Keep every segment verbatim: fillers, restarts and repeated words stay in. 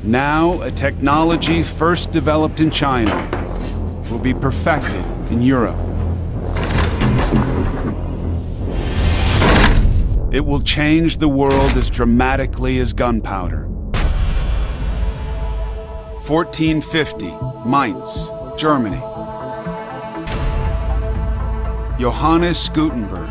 Now, a technology first developed in China will be perfected in Europe. It will change the world as dramatically as gunpowder. fourteen fifty, Mainz, Germany. Johannes Gutenberg.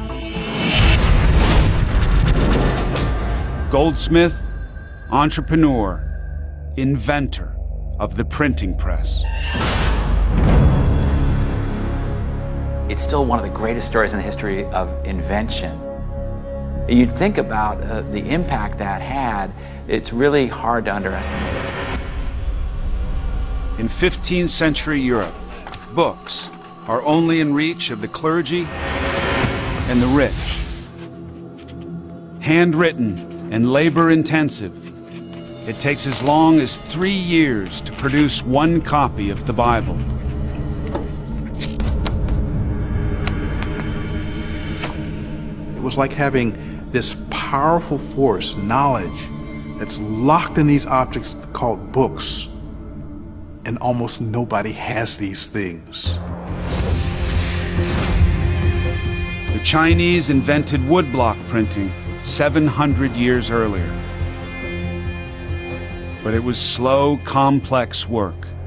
Goldsmith, entrepreneur, inventor of the printing press. It's still one of the greatest stories in the history of invention. You think about uh, the impact that had, it's really hard to underestimate. In fifteenth century Europe, books are only in reach of the clergy and the rich. Handwritten and labor-intensive, it takes as long as three years to produce one copy of the Bible. It was like having this powerful force, knowledge, that's locked in these objects called books. And almost nobody has these things. The Chinese invented woodblock printing seven hundred years earlier. But it was slow, complex work.